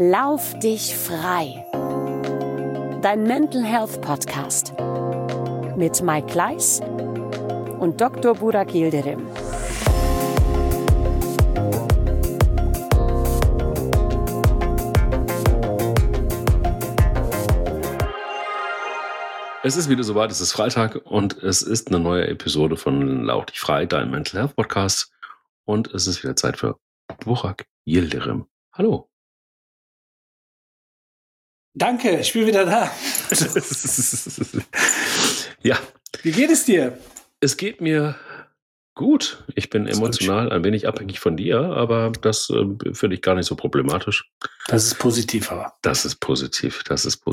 Lauf dich frei. Dein Mental Health Podcast mit Mike Kleiss und Dr. Burak Yildirim. Es ist wieder soweit, es ist Freitag und es ist eine neue Episode von Lauf dich frei, dein Mental Health Podcast. Und es ist wieder Zeit für Burak Yildirim. Hallo. Danke, ich bin wieder da. Ja. Wie geht es dir? Es geht mir gut. Ich bin emotional ein wenig abhängig von dir, aber das finde ich gar nicht so problematisch. Das ist positiv, aber. Das ist positiv.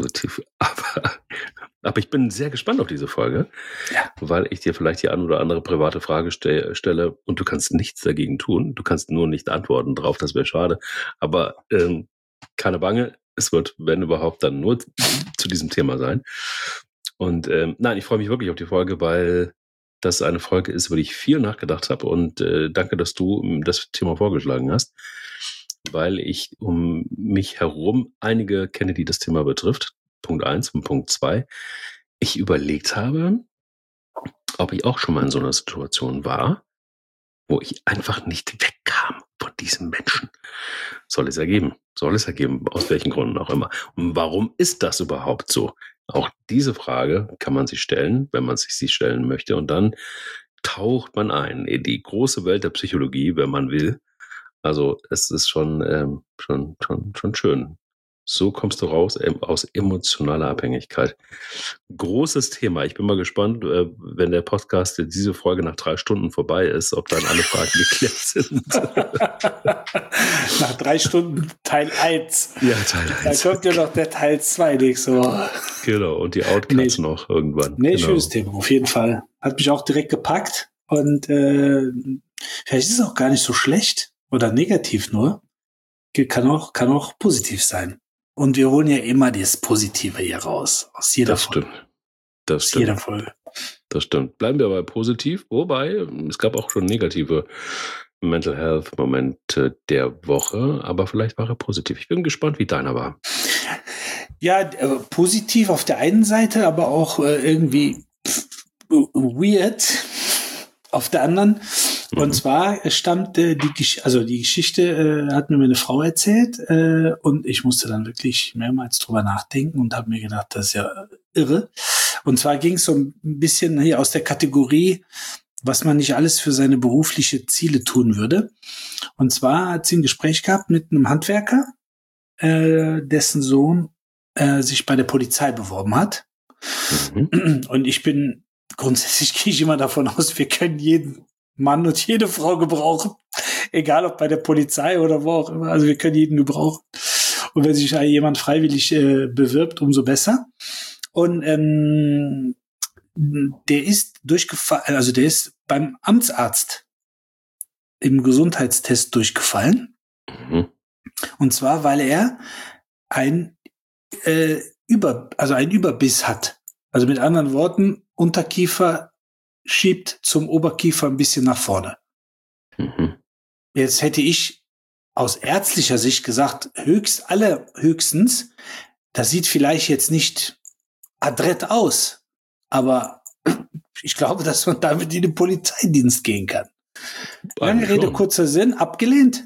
Aber ich bin sehr gespannt auf diese Folge, ja, weil ich dir vielleicht die ein oder andere private Frage stelle und du kannst nichts dagegen tun. Du kannst nur nicht antworten drauf, das wäre schade. Aber keine Bange, es wird, wenn überhaupt, dann nur zu diesem Thema sein. Und nein, ich freue mich wirklich auf die Folge, weil das eine Folge ist, über die ich viel nachgedacht habe. Und danke, dass du das Thema vorgeschlagen hast, weil ich um mich herum einige kenne, die das Thema betrifft. Punkt 1 und Punkt 2. Ich überlegt habe, ob ich auch schon mal in so einer Situation war, wo ich einfach nicht wegkam von diesem Menschen. Soll es ergeben, aus welchen Gründen auch immer. Und warum ist das überhaupt so? Auch diese Frage kann man sich stellen, wenn man sich sie stellen möchte. Und dann taucht man ein in die große Welt der Psychologie, wenn man will. Also es ist schon schön. So kommst du raus aus emotionaler Abhängigkeit. Großes Thema. Ich bin mal gespannt, wenn der Podcast, diese Folge nach 3 Stunden vorbei ist, ob dann alle Fragen geklärt sind. Nach 3 Stunden Teil 1. Ja, Teil 1. Da kommt ja noch der Teil 2 nächste Woche. Genau, und die Outcuts noch irgendwann. Nee, genau. Schönes Thema, auf jeden Fall. Hat mich auch direkt gepackt und vielleicht ist es auch gar nicht so schlecht oder negativ nur. Kann auch positiv sein. Und wir holen ja immer das Positive hier raus. Aus jeder Folge. Das stimmt. Jeder Folge. Das stimmt. Bleiben wir aber positiv. Wobei, es gab auch schon negative Mental Health Momente der Woche. Aber vielleicht war er positiv. Ich bin gespannt, wie deiner war. Ja, positiv auf der einen Seite, aber auch irgendwie weird auf der anderen. Und zwar stammt die Geschichte hat mir meine Frau erzählt und ich musste dann wirklich mehrmals drüber nachdenken und habe mir gedacht, das ist ja irre. Und zwar ging es so ein bisschen hier aus der Kategorie, was man nicht alles für seine berufliche Ziele tun würde. Und zwar hat sie ein Gespräch gehabt mit einem Handwerker, dessen Sohn sich bei der Polizei beworben hat. Und grundsätzlich gehe ich immer davon aus, wir können jeden Mann und jede Frau gebrauchen. Egal ob bei der Polizei oder wo auch immer. Also wir können jeden gebrauchen. Und wenn sich jemand freiwillig bewirbt, umso besser. Und der ist durchgefallen, also der ist beim Amtsarzt im Gesundheitstest durchgefallen. Und zwar, weil er einen Überbiss hat. Also mit anderen Worten, Unterkiefer schiebt zum Oberkiefer ein bisschen nach vorne. Jetzt hätte ich aus ärztlicher Sicht gesagt, höchstens, das sieht vielleicht jetzt nicht adrett aus, aber ich glaube, dass man damit in den Polizeidienst gehen kann. Lange Rede, kurzer Sinn, abgelehnt.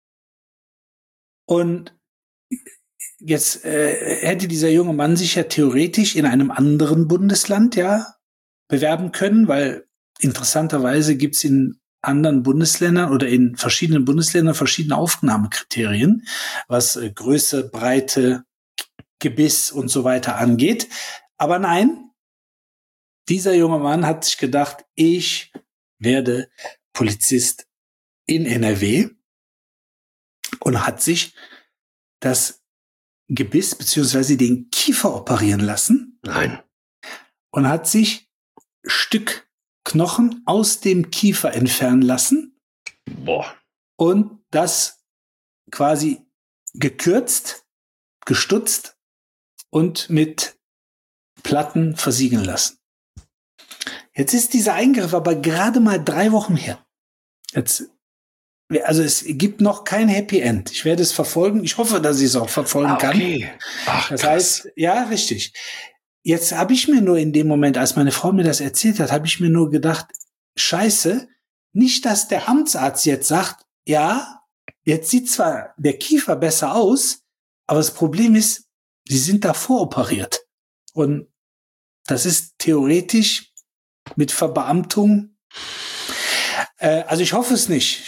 Und jetzt hätte dieser junge Mann sich ja theoretisch in einem anderen Bundesland bewerben können, weil interessanterweise gibt es in anderen Bundesländern oder in verschiedenen Bundesländern verschiedene Aufnahmekriterien, was Größe, Breite, Gebiss und so weiter angeht. Aber nein, dieser junge Mann hat sich gedacht, ich werde Polizist in NRW und hat sich das Gebiss bzw. den Kiefer operieren lassen. Nein. Und hat sich Stück Knochen aus dem Kiefer entfernen lassen. Boah. Und das quasi gekürzt, gestutzt und mit Platten versiegeln lassen. Jetzt ist dieser Eingriff aber gerade mal 3 Wochen her. Jetzt Also es gibt noch kein Happy End. Ich werde es verfolgen. Ich hoffe, dass ich es auch verfolgen kann. Ach, das krass. heißt, ja, richtig. Jetzt habe ich mir nur in dem Moment, als meine Frau mir das erzählt hat, habe ich mir nur gedacht, Scheiße, nicht, dass der Amtsarzt jetzt sagt, ja, jetzt sieht zwar der Kiefer besser aus, aber das Problem ist, sie sind davor operiert. Und das ist theoretisch mit Verbeamtung. Also ich hoffe es nicht.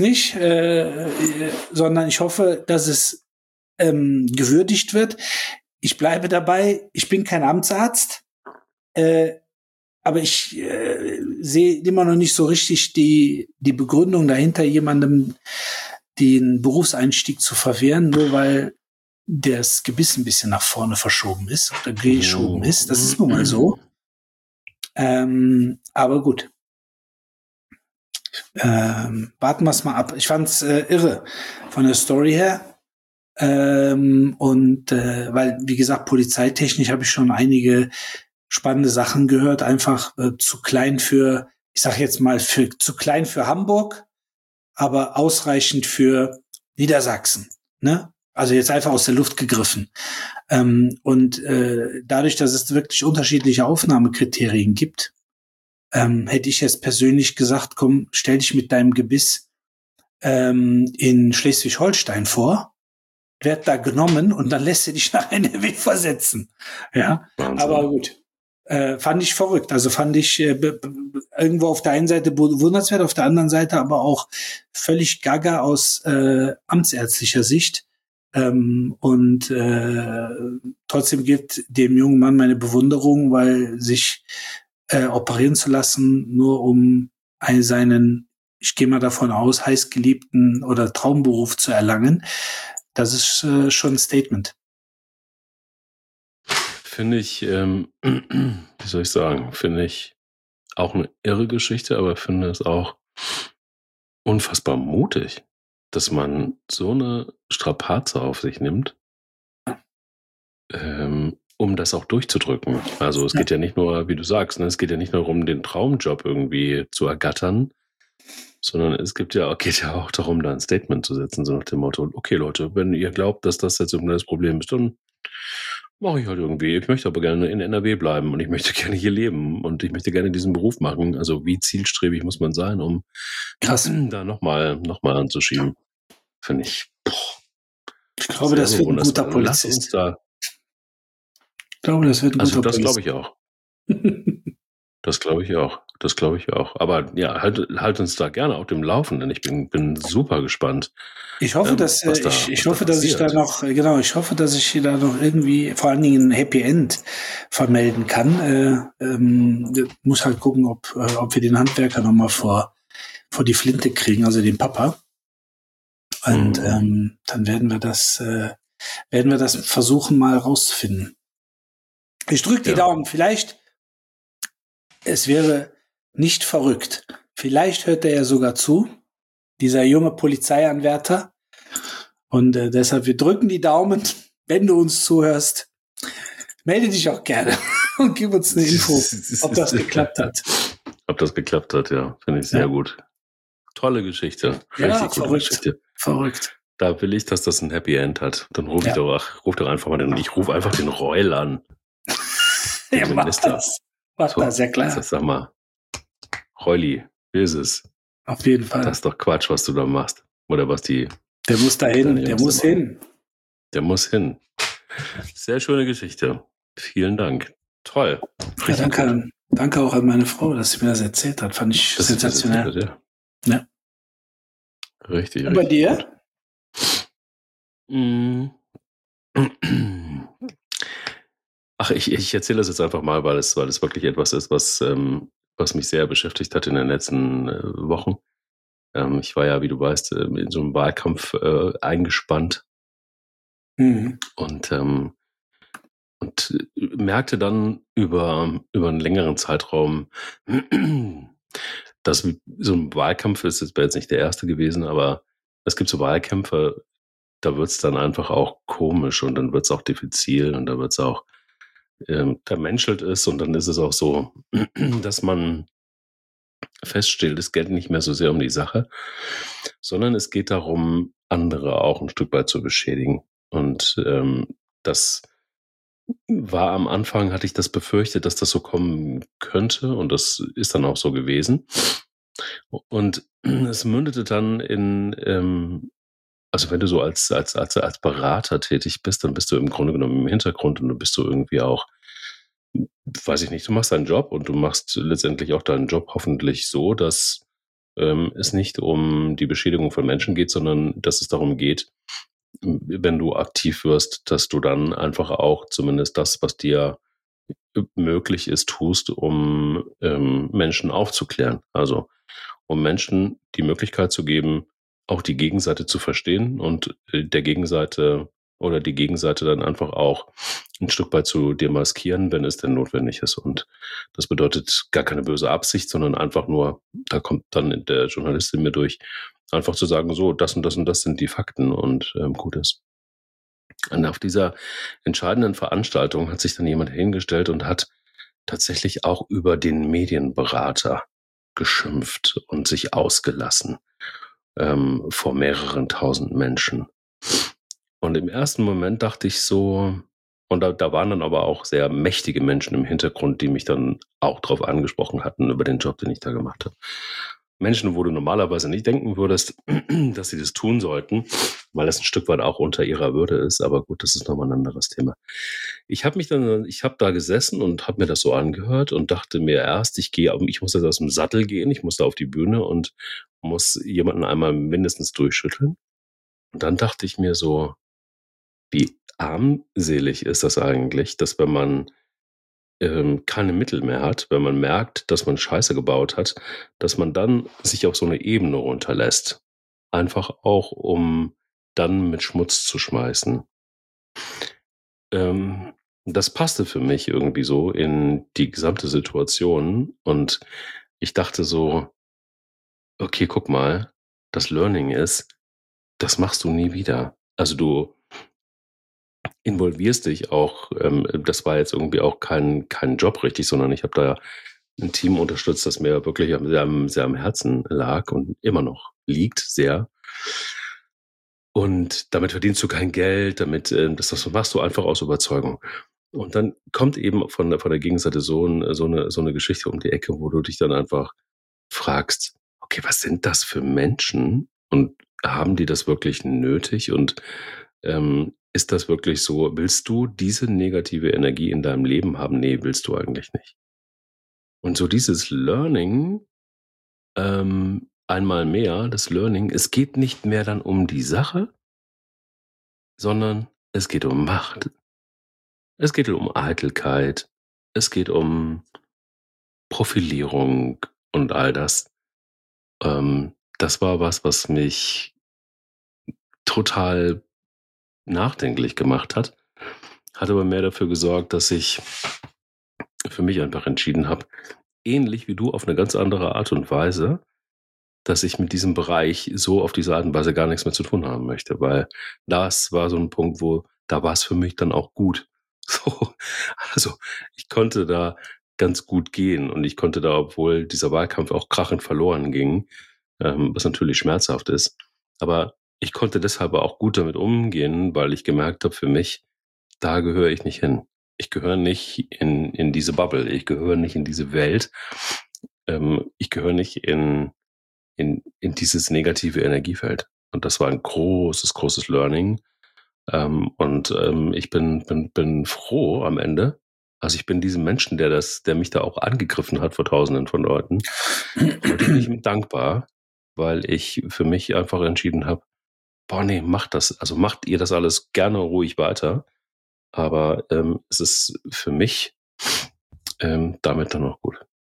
Sondern ich hoffe, dass es gewürdigt wird. Ich bleibe dabei, ich bin kein Amtsarzt, aber ich sehe immer noch nicht so richtig die Begründung dahinter, jemandem den Berufseinstieg zu verwehren, nur weil das Gebiss ein bisschen nach vorne verschoben ist oder geschoben ist. Das ist nun mal so. Aber gut. Warten wir es mal ab. Ich fand's irre von der Story her. Weil, wie gesagt, polizeitechnisch habe ich schon einige spannende Sachen gehört. Einfach zu klein für, ich sag jetzt mal, zu klein für Hamburg, aber ausreichend für Niedersachsen. Ne? Also jetzt einfach aus der Luft gegriffen. Dadurch, dass es wirklich unterschiedliche Aufnahmekriterien gibt, hätte ich jetzt persönlich gesagt, komm, stell dich mit deinem Gebiss in Schleswig-Holstein vor, werd da genommen und dann lässt du dich nach NRW versetzen. Ja, Wahnsinn. Aber gut. Fand ich verrückt. Also fand ich irgendwo auf der einen Seite bewundernswert, auf der anderen Seite aber auch völlig gaga aus amtsärztlicher Sicht. Trotzdem gilt dem jungen Mann meine Bewunderung, weil sich operieren zu lassen, nur um seinen, ich gehe mal davon aus, heißgeliebten oder Traumberuf zu erlangen, das ist schon ein Statement. Finde ich, wie soll ich sagen, finde ich auch eine irre Geschichte, aber finde es auch unfassbar mutig, dass man so eine Strapaze auf sich nimmt, um das auch durchzudrücken. Also es geht ja nicht nur, wie du sagst, ne, es geht ja nicht nur darum, den Traumjob irgendwie zu ergattern, sondern es geht ja auch darum, da ein Statement zu setzen, so nach dem Motto, okay Leute, wenn ihr glaubt, dass das jetzt irgendein Problem ist, dann mache ich halt irgendwie. Ich möchte aber gerne in NRW bleiben und ich möchte gerne hier leben und ich möchte gerne diesen Beruf machen. Also wie zielstrebig muss man sein, um da nochmal anzuschieben? Finde ich. Ich glaube, das wird ein guter Polizist. Lass uns da. Ich glaube, das wird ein guter Polizist. Das glaube ich auch. Das glaube ich auch. Aber ja, halt uns da gerne auf dem Laufenden. Ich bin super gespannt. Ich hoffe, dass ich hoffe, dass ich da noch irgendwie vor allen Dingen ein Happy End vermelden kann. Muss halt gucken, ob wir den Handwerker nochmal vor die Flinte kriegen, also den Papa. Und dann werden wir das versuchen mal rauszufinden. Ich drücke die Daumen. Vielleicht, es wäre nicht verrückt. Vielleicht hört er ja sogar zu, dieser junge Polizeianwärter. Und deshalb, wir drücken die Daumen. Wenn du uns zuhörst, melde dich auch gerne und gib uns eine Info, ob das geklappt hat. Ob das geklappt hat, ja. Finde ich sehr gut. Tolle Geschichte. Richtig gute Geschichte. Verrückt. Da will ich, dass das ein Happy End hat. Dann ruf doch einfach mal ich rufe einfach den Reul an. Ja, mach das, ja klar. Sag mal, Reuli, wie ist es? Auf jeden Fall. Das ist doch Quatsch, was du da machst. Oder was die... Der muss dahin, der muss hin. Der muss hin. Sehr schöne Geschichte. Vielen Dank. Toll. Ja, danke auch an meine Frau, dass sie mir das erzählt hat. Fand ich sensationell. Ja. Richtig. Und bei dir? Ach, ich erzähle das jetzt einfach mal, weil es wirklich etwas ist, was mich sehr beschäftigt hat in den letzten Wochen. Ich war ja, wie du weißt, in so einem Wahlkampf eingespannt und merkte dann über einen längeren Zeitraum, dass so ein Wahlkampf ist, das wäre jetzt nicht der erste gewesen, aber es gibt so Wahlkämpfe, da wird es dann einfach auch komisch und dann wird es auch diffizil und da wird es auch vermenschelt ist und dann ist es auch so, dass man feststellt, es geht nicht mehr so sehr um die Sache, sondern es geht darum, andere auch ein Stück weit zu beschädigen. Und das war am Anfang, hatte ich das befürchtet, dass das so kommen könnte, und das ist dann auch so gewesen. Und es mündete dann in, also wenn du so als Berater tätig bist, dann bist du im Grunde genommen im Hintergrund, und du bist so irgendwie auch, weiß ich nicht, du machst deinen Job, und du machst letztendlich auch deinen Job hoffentlich so, dass es nicht um die Beschädigung von Menschen geht, sondern dass es darum geht, wenn du aktiv wirst, dass du dann einfach auch zumindest das, was dir möglich ist, tust, um Menschen aufzuklären. Also um Menschen die Möglichkeit zu geben, auch die Gegenseite zu verstehen und der Gegenseite oder die Gegenseite dann einfach auch ein Stück weit zu demaskieren, wenn es denn notwendig ist. Und das bedeutet gar keine böse Absicht, sondern einfach nur, da kommt dann der Journalist in mir durch, einfach zu sagen, so, das und das und das sind die Fakten, und gut ist. Und auf dieser entscheidenden Veranstaltung hat sich dann jemand hingestellt und hat tatsächlich auch über den Medienberater geschimpft und sich ausgelassen vor mehreren tausend Menschen. Und im ersten Moment dachte ich so, und da waren dann aber auch sehr mächtige Menschen im Hintergrund, die mich dann auch drauf angesprochen hatten über den Job, den ich da gemacht habe. Menschen, wo du normalerweise nicht denken würdest, dass sie das tun sollten, weil das ein Stück weit auch unter ihrer Würde ist. Aber gut, das ist nochmal ein anderes Thema. Ich habe da gesessen und habe mir das so angehört und dachte mir erst, ich muss jetzt aus dem Sattel gehen, ich muss da auf die Bühne und muss jemanden einmal mindestens durchschütteln. Und dann dachte ich mir so, wie armselig ist das eigentlich, dass wenn man keine Mittel mehr hat, wenn man merkt, dass man Scheiße gebaut hat, dass man dann sich auf so eine Ebene runterlässt. Einfach auch, um dann mit Schmutz zu schmeißen. Das passte für mich irgendwie so in die gesamte Situation, und ich dachte so, okay, guck mal, das Learning ist, das machst du nie wieder. Also du involvierst dich auch, das war jetzt irgendwie auch kein Job richtig, sondern ich habe da ein Team unterstützt, das mir wirklich sehr am Herzen lag und immer noch liegt, sehr. Und damit verdienst du kein Geld, das machst du einfach aus Überzeugung. Und dann kommt eben von der Gegenseite so eine Geschichte um die Ecke, wo du dich dann einfach fragst, okay, was sind das für Menschen? Und haben die das wirklich nötig? Und ist das wirklich so? Willst du diese negative Energie in deinem Leben haben? Nee, willst du eigentlich nicht. Und so dieses Learning, einmal mehr, das Learning, es geht nicht mehr dann um die Sache, sondern es geht um Macht. Es geht um Eitelkeit. Es geht um Profilierung und all das. Das war was mich total nachdenklich gemacht hat aber mehr dafür gesorgt, dass ich für mich einfach entschieden habe, ähnlich wie du auf eine ganz andere Art und Weise, dass ich mit diesem Bereich so auf diese Art und Weise gar nichts mehr zu tun haben möchte, weil das war so ein Punkt, da war es für mich dann auch gut. So, also ich konnte da ganz gut gehen, und ich konnte da, obwohl dieser Wahlkampf auch krachend verloren ging, was natürlich schmerzhaft ist, aber ich konnte deshalb auch gut damit umgehen, weil ich gemerkt habe, für mich, da gehöre ich nicht hin. Ich gehöre nicht in diese Bubble. Ich gehöre nicht in diese Welt. Ich gehöre nicht in dieses negative Energiefeld. Und das war ein großes Learning. Ich bin froh am Ende. Also ich bin diesem Menschen, der mich da auch angegriffen hat vor Tausenden von Leuten, heute bin ich ihm dankbar, weil ich für mich einfach entschieden habe, boah, nee, macht ihr das alles gerne ruhig weiter. Aber es ist für mich damit dann auch gut.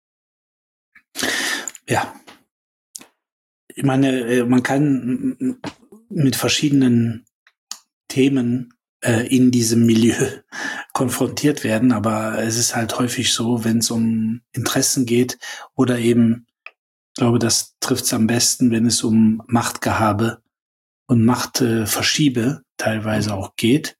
Ja. Ich meine, man kann mit verschiedenen Themen in diesem Milieu konfrontiert werden, aber es ist halt häufig so, wenn es um Interessen geht oder eben, ich glaube, das trifft es am besten, wenn es um Machtgehabe und Machtverschiebe teilweise auch geht,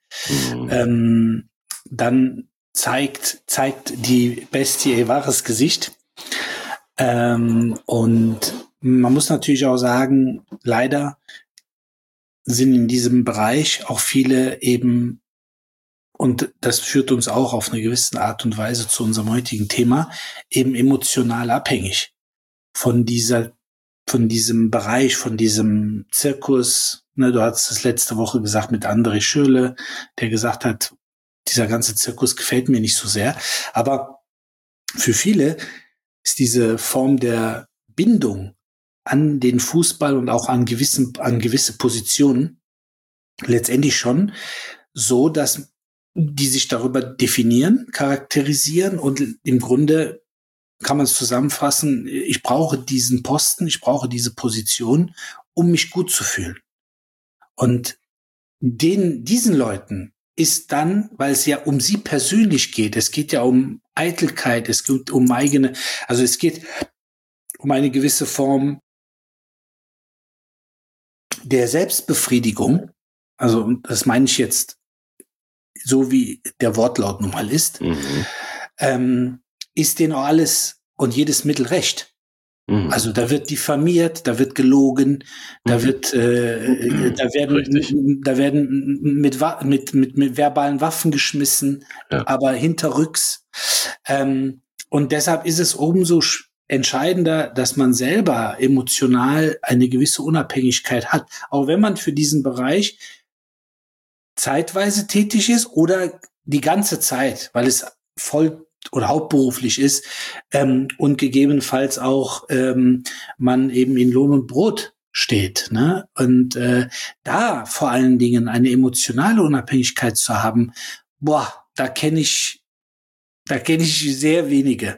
dann zeigt die Bestie ihr wahres Gesicht. Und man muss natürlich auch sagen, leider sind in diesem Bereich auch viele eben, und das führt uns auch auf eine gewisse Art und Weise zu unserem heutigen Thema, eben emotional abhängig von diesem Bereich, von diesem Zirkus. Ne, du hast es letzte Woche gesagt mit André Schürrle, der gesagt hat, dieser ganze Zirkus gefällt mir nicht so sehr. Aber für viele ist diese Form der Bindung an den Fußball und auch an gewisse Positionen letztendlich schon so, dass die sich darüber definieren, charakterisieren und im Grunde kann man es zusammenfassen, ich brauche diesen Posten, ich brauche diese Position, um mich gut zu fühlen. Und diesen Leuten ist dann, weil es ja um sie persönlich geht, es geht ja um Eitelkeit, es geht um es geht um eine gewisse Form der Selbstbefriedigung, also das meine ich jetzt so wie der Wortlaut nun mal ist, ist denen auch alles und jedes Mittel recht. Also da wird diffamiert, da wird gelogen, da werden mit verbalen Waffen geschmissen, aber hinterrücks. Und deshalb ist es umso entscheidender, dass man selber emotional eine gewisse Unabhängigkeit hat. Auch wenn man für diesen Bereich zeitweise tätig ist oder die ganze Zeit, weil es voll oder hauptberuflich ist und gegebenenfalls auch man eben in Lohn und Brot steht, ne? Und da vor allen Dingen eine emotionale Unabhängigkeit zu haben, da kenne ich sehr wenige.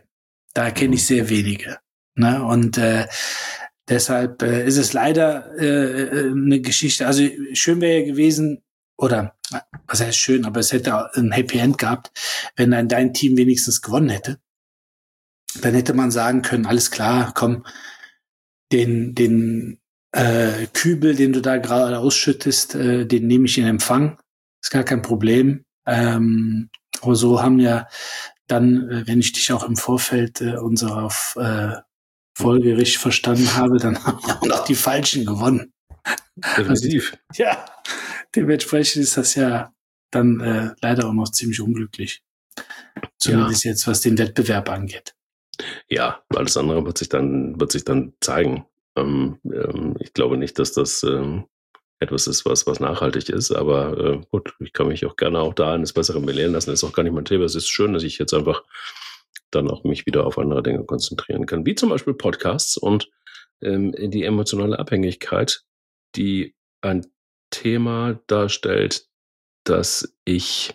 Ne? Und deshalb ist es leider eine Geschichte. Also schön wäre ja gewesen, oder was heißt schön, aber es hätte ein Happy End gehabt, wenn dann dein Team wenigstens gewonnen hätte. Dann hätte man sagen können, alles klar, komm, den Kübel, den du da gerade ausschüttest, den nehme ich in Empfang. Ist gar kein Problem. Aber so haben ja dann, wenn ich dich auch im Vorfeld unserer Folge richtig verstanden habe, dann haben ja auch noch die Falschen gewonnen. Definitiv. Also, ja, dementsprechend ist das ja dann leider auch noch ziemlich unglücklich. Zumindest jetzt, was den Wettbewerb angeht. Ja, alles andere wird sich dann zeigen. Ich glaube nicht, dass das etwas ist, was nachhaltig ist, aber gut, ich kann mich auch gerne auch da eines Besseren belehren lassen. Das ist auch gar nicht mein Thema. Es ist schön, dass ich jetzt einfach dann auch mich wieder auf andere Dinge konzentrieren kann, wie zum Beispiel Podcasts und die emotionale Abhängigkeit, die ein Thema darstellt, dass ich,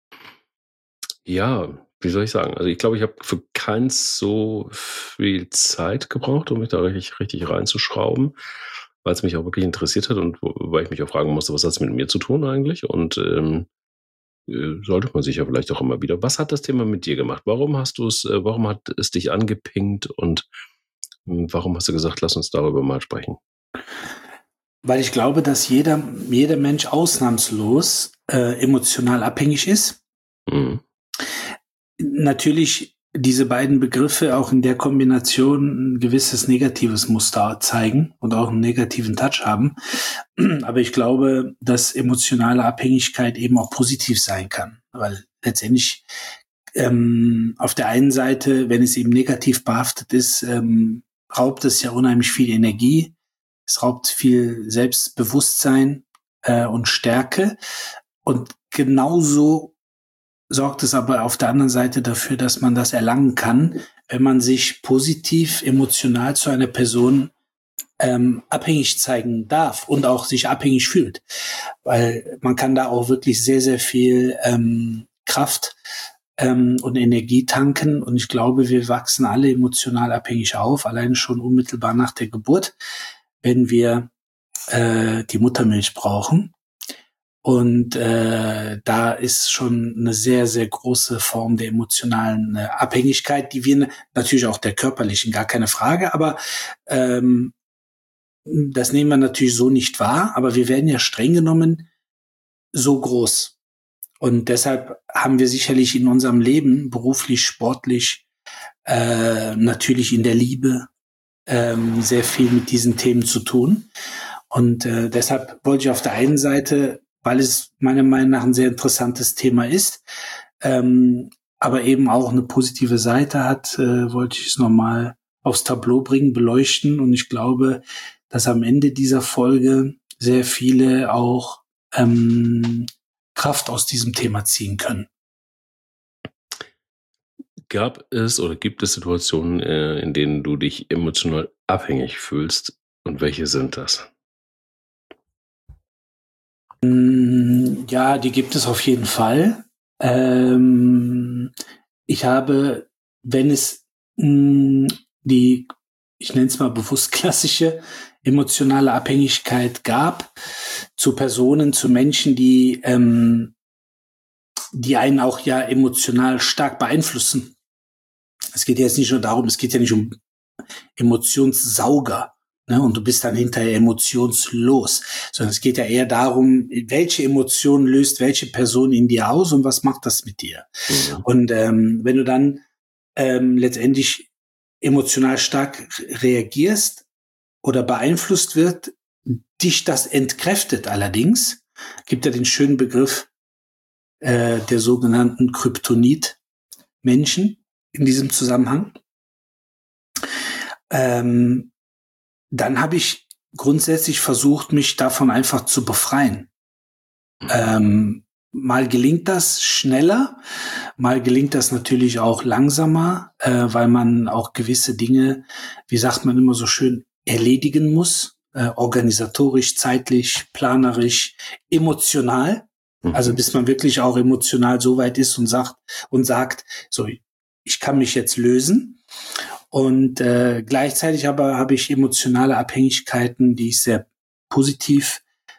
wie soll ich sagen, also ich glaube, ich habe für keins so viel Zeit gebraucht, um mich da richtig reinzuschrauben, weil es mich auch wirklich interessiert hat und weil ich mich auch fragen musste, was hat es mit mir zu tun eigentlich? Und sollte man sich ja vielleicht auch immer wieder. Was hat das Thema mit dir gemacht? Warum hat es dich angepinkt und warum hast du gesagt, lass uns darüber mal sprechen? Weil ich glaube, dass jeder Mensch ausnahmslos emotional abhängig ist. Mhm. Natürlich diese beiden Begriffe auch in der Kombination ein gewisses negatives Muster zeigen und auch einen negativen Touch haben. Aber ich glaube, dass emotionale Abhängigkeit eben auch positiv sein kann, weil letztendlich auf der einen Seite, wenn es eben negativ behaftet ist, raubt es ja unheimlich viel Energie, es raubt viel Selbstbewusstsein und Stärke und genauso sorgt es aber auf der anderen Seite dafür, dass man das erlangen kann, wenn man sich positiv, emotional zu einer Person abhängig zeigen darf und auch sich abhängig fühlt. Weil man kann da auch wirklich sehr, sehr viel Kraft und Energie tanken. Und ich glaube, wir wachsen alle emotional abhängig auf, allein schon unmittelbar nach der Geburt, wenn wir die Muttermilch brauchen. Und da ist schon eine sehr, sehr große Form der emotionalen Abhängigkeit, die wir natürlich auch der körperlichen, gar keine Frage, aber das nehmen wir natürlich so nicht wahr, aber wir werden ja streng genommen so groß. Und deshalb haben wir sicherlich in unserem Leben, beruflich, sportlich, natürlich in der Liebe sehr viel mit diesen Themen zu tun. Und deshalb wollte ich auf der einen Seite, weil es meiner Meinung nach ein sehr interessantes Thema ist, aber eben auch eine positive Seite hat, wollte ich es nochmal aufs Tableau bringen, beleuchten. Und ich glaube, dass am Ende dieser Folge sehr viele auch Kraft aus diesem Thema ziehen können. Gab es oder gibt es Situationen, in denen du dich emotional abhängig fühlst? Und welche sind das? Ja, die gibt es auf jeden Fall. Ich habe, wenn es die, ich nenne es mal bewusst klassische emotionale Abhängigkeit gab, zu Personen, zu Menschen, die einen auch ja emotional stark beeinflussen. Es geht jetzt nicht nur darum, es geht ja nicht um Emotionssauger, ne, und du bist dann hinterher emotionslos, sondern es geht ja eher darum, welche Emotion löst welche Person in dir aus und was macht das mit dir. Mhm. Und wenn du dann letztendlich emotional stark reagierst oder beeinflusst wird, dich das entkräftet allerdings, gibt ja den schönen Begriff der sogenannten Kryptonit-Menschen in diesem Zusammenhang. Dann habe ich grundsätzlich versucht, mich davon einfach zu befreien. Mal gelingt das schneller, mal gelingt das natürlich auch langsamer, weil man auch gewisse Dinge, wie sagt man immer so schön, erledigen muss, organisatorisch, zeitlich, planerisch, emotional. Also bis man wirklich auch emotional so weit ist und sagt, so, ich kann mich jetzt lösen. Und gleichzeitig aber habe ich emotionale Abhängigkeiten, die ich sehr positiv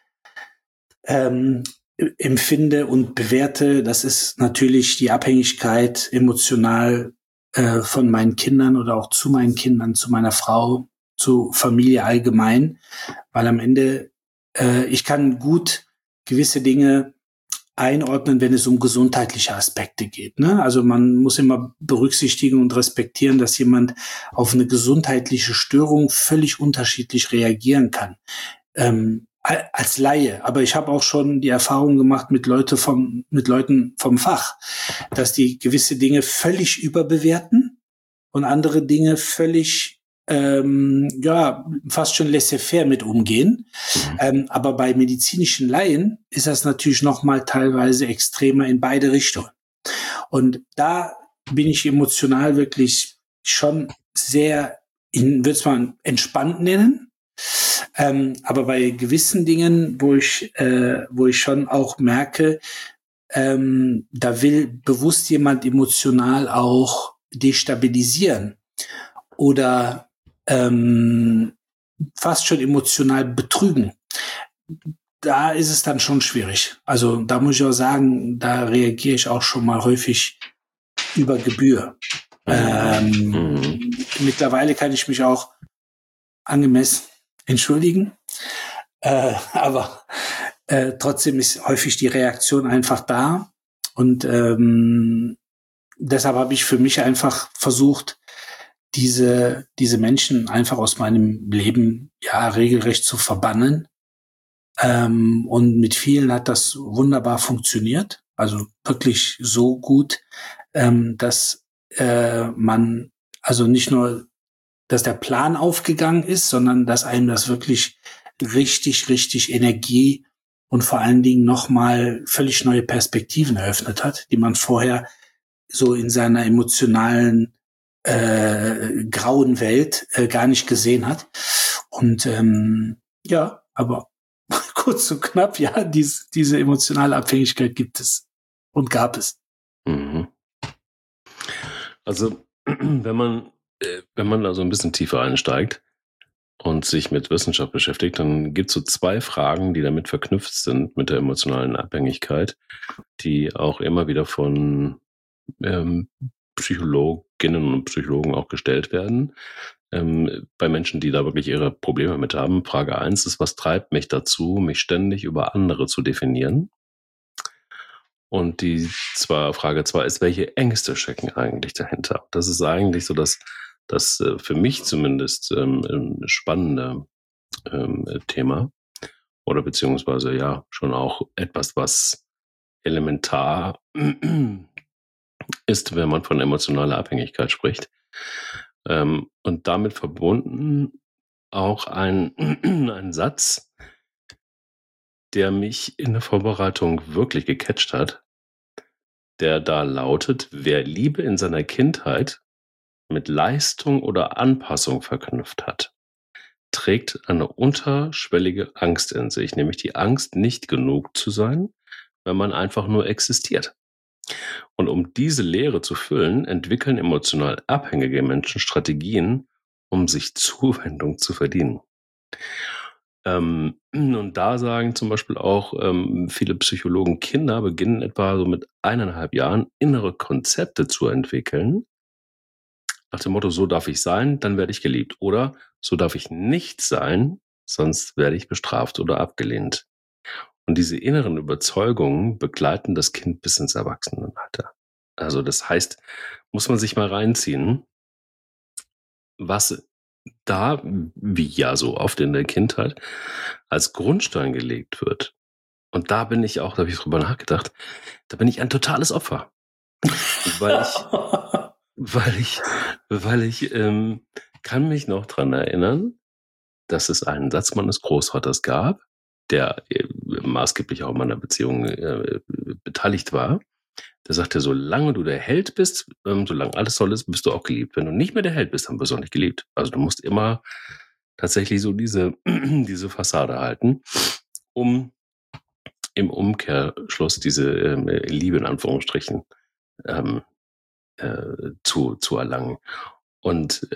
empfinde und bewerte. Das ist natürlich die Abhängigkeit emotional von meinen Kindern oder auch zu meinen Kindern, zu meiner Frau, zu Familie allgemein, weil am Ende ich kann gut gewisse Dinge einordnen, wenn es um gesundheitliche Aspekte geht, ne? Also man muss immer berücksichtigen und respektieren, dass jemand auf eine gesundheitliche Störung völlig unterschiedlich reagieren kann. Als Laie. Aber ich habe auch schon die Erfahrung gemacht mit Leuten vom Fach, dass die gewisse Dinge völlig überbewerten und andere Dinge völlig fast schon laissez-faire mit umgehen. Aber bei medizinischen Laien ist das natürlich noch mal teilweise extremer in beide Richtungen. Und da bin ich emotional wirklich schon sehr, würde es mal entspannt nennen. Aber bei gewissen Dingen, wo ich schon auch merke, da will bewusst jemand emotional auch destabilisieren oder fast schon emotional betrügen. Da ist es dann schon schwierig. Also da muss ich auch sagen, da reagiere ich auch schon mal häufig über Gebühr. Mittlerweile kann ich mich auch angemessen entschuldigen, aber trotzdem ist häufig die Reaktion einfach da und deshalb habe ich für mich einfach versucht, diese Menschen einfach aus meinem Leben ja regelrecht zu verbannen. Und mit vielen hat das wunderbar funktioniert. Also wirklich so gut, dass man also nicht nur, dass der Plan aufgegangen ist, sondern dass einem das wirklich richtig, richtig Energie und vor allen Dingen nochmal völlig neue Perspektiven eröffnet hat, die man vorher so in seiner emotionalen grauen Welt gar nicht gesehen hat. Und ja, aber kurz und knapp, ja, diese emotionale Abhängigkeit gibt es und gab es. Also wenn man da so ein bisschen tiefer einsteigt und sich mit Wissenschaft beschäftigt, dann gibt es so 2 Fragen, die damit verknüpft sind mit der emotionalen Abhängigkeit, die auch immer wieder von Psychologinnen und Psychologen auch gestellt werden. Bei Menschen, die da wirklich ihre Probleme mit haben. Frage 1 ist, was treibt mich dazu, mich ständig über andere zu definieren? Und die Frage 2 ist, welche Ängste stecken eigentlich dahinter? Das ist eigentlich so das für mich zumindest spannende Thema. Oder beziehungsweise ja schon auch etwas, was elementar ist, wenn man von emotionaler Abhängigkeit spricht. Und damit verbunden auch ein Satz, der mich in der Vorbereitung wirklich gecatcht hat, der da lautet: Wer Liebe in seiner Kindheit mit Leistung oder Anpassung verknüpft hat, trägt eine unterschwellige Angst in sich, nämlich die Angst, nicht genug zu sein, wenn man einfach nur existiert. Und um diese Leere zu füllen, entwickeln emotional abhängige Menschen Strategien, um sich Zuwendung zu verdienen. Und da sagen zum Beispiel auch viele Psychologen, Kinder beginnen etwa so mit 1,5 Jahren innere Konzepte zu entwickeln, nach dem Motto, so darf ich sein, dann werde ich geliebt. Oder so darf ich nicht sein, sonst werde ich bestraft oder abgelehnt. Und diese inneren Überzeugungen begleiten das Kind bis ins Erwachsenenalter. Also das heißt, muss man sich mal reinziehen, was da, wie ja so oft in der Kindheit, als Grundstein gelegt wird. Und da bin ich auch, da habe ich drüber nachgedacht, da bin ich ein totales Opfer. Weil ich kann mich noch dran erinnern, dass es einen Satz meines Großvaters gab, der maßgeblich auch in meiner Beziehung beteiligt war. Der sagte, solange du der Held bist, solange alles toll ist, bist du auch geliebt. Wenn du nicht mehr der Held bist, dann bist du auch nicht geliebt. Also du musst immer tatsächlich so diese Fassade halten, um im Umkehrschluss diese Liebe in Anführungsstrichen zu erlangen. Und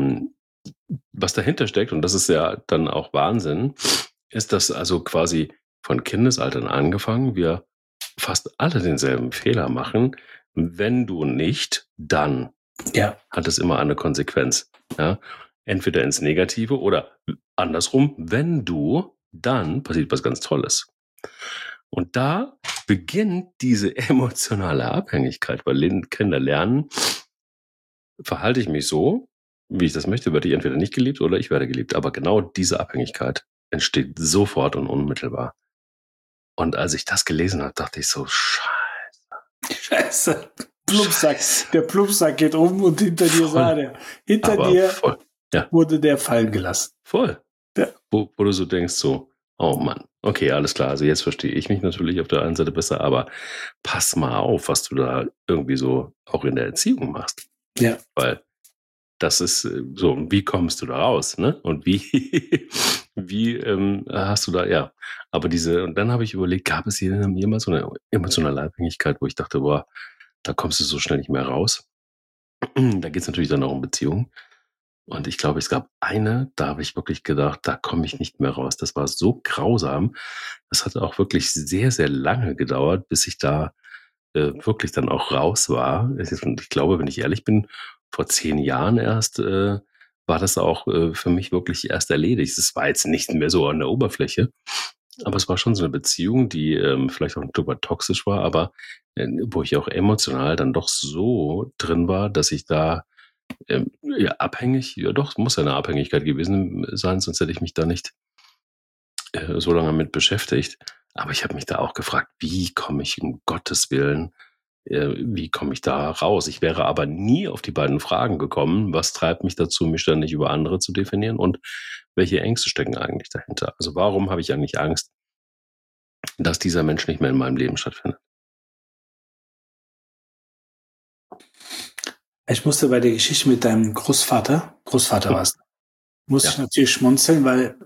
was dahinter steckt, und das ist ja dann auch Wahnsinn, ist, dass also quasi von Kindesaltern angefangen wir fast alle denselben Fehler machen. Wenn du nicht, dann hat es immer eine Konsequenz. Ja? Entweder ins Negative oder andersrum, wenn du, dann passiert was ganz Tolles. Und da beginnt diese emotionale Abhängigkeit, weil Kinder lernen, verhalte ich mich so, wie ich das möchte, werde ich entweder nicht geliebt oder ich werde geliebt. Aber genau diese Abhängigkeit entsteht sofort und unmittelbar. Und als ich das gelesen habe, dachte ich so, Scheiße. Plumpsack. Der Plumpsack geht um und hinter dir sah der. Hinter dir wurde der fallen gelassen. Voll. Ja. Wo du so denkst, so, oh Mann, okay, alles klar. Also jetzt verstehe ich mich natürlich auf der einen Seite besser, aber pass mal auf, was du da irgendwie so auch in der Erziehung machst. Ja. Weil das ist so, wie kommst du da raus, ne? Und wie hast du da, ja. Aber und dann habe ich überlegt, gab es hier jemals so eine emotionale Abhängigkeit, wo ich dachte, boah, da kommst du so schnell nicht mehr raus. Da geht es natürlich dann auch um Beziehungen. Und ich glaube, es gab eine, da habe ich wirklich gedacht, da komme ich nicht mehr raus. Das war so grausam. Das hat auch wirklich sehr, sehr lange gedauert, bis ich da wirklich dann auch raus war. Und ich glaube, wenn ich ehrlich bin, vor 10 Jahren erst war das auch für mich wirklich erst erledigt. Es war jetzt nicht mehr so an der Oberfläche, aber es war schon so eine Beziehung, die vielleicht auch ein Stück weit toxisch war, aber wo ich auch emotional dann doch so drin war, dass ich da abhängig, ja doch, es muss ja eine Abhängigkeit gewesen sein, sonst hätte ich mich da nicht so lange mit beschäftigt. Aber ich habe mich da auch gefragt, wie komme ich um Gottes Willen, wie komme ich da raus? Ich wäre aber nie auf die beiden Fragen gekommen, was treibt mich dazu, mich ständig über andere zu definieren und welche Ängste stecken eigentlich dahinter? Also warum habe ich eigentlich Angst, dass dieser Mensch nicht mehr in meinem Leben stattfindet? Ich musste bei der Geschichte mit deinem Großvater warst, muss ich natürlich schmunzeln, weil